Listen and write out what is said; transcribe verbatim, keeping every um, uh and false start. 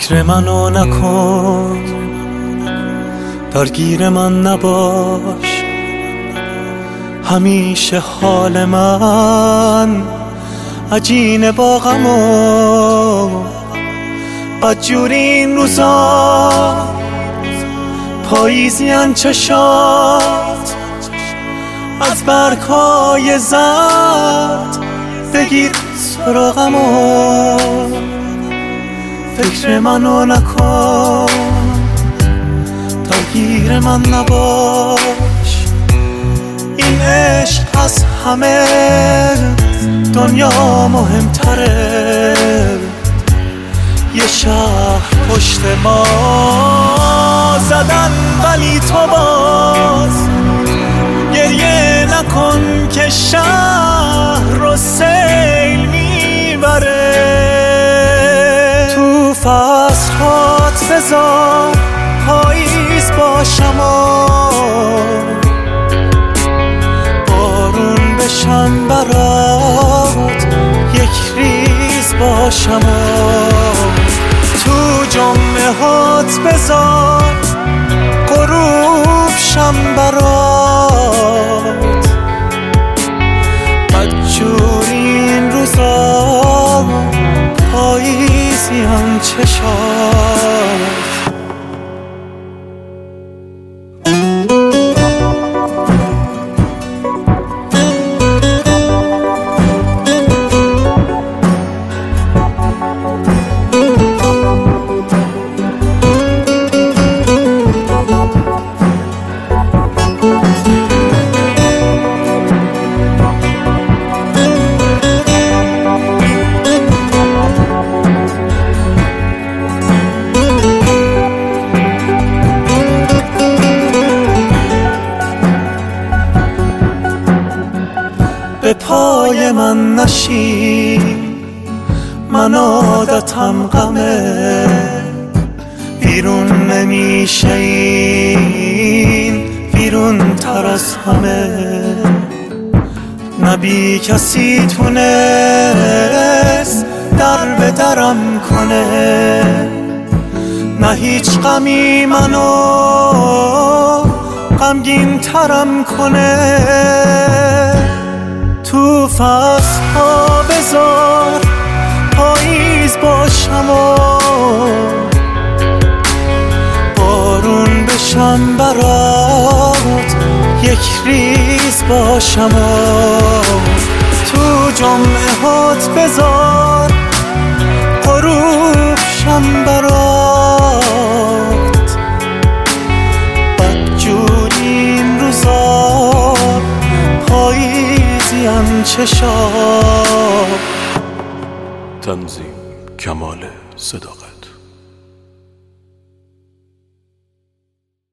فکر منو نکن، درگیر من نباش. همیشه حال من عجینه با غم و بدجوری این روزا. پاییزیان چشات از برگ‌های زرد، بگیر سراغمو. فکر منو نکن، درگیر من نباش. این عشق از همه دنیا مهمتره. یه شهر پشت ما زدن ولی تو باز گریه نکن که شهر رو سیل میبره. تو فصلات بذار پاییز باشم و بارون بشم برات یک ریز باشم و تو جمعه هات بذار غروب شم برات. بدجوری این روزا پاییزیم چشات. به پای من نشین، من عادتم غمه. بیرون نمیشه این بیرون تر از همه. نبی کسی تونست در به درم کنه. نه هیچ غمی منو غمگین ترم کنه. تو فصل ها بذار پاییز باشم و بارون بشم برات یک ریز باشم و تو جمعه هات بذار غروب شم برات. بدجوری این روزا پاییزیم چشات. تنظیم کمال صداقت.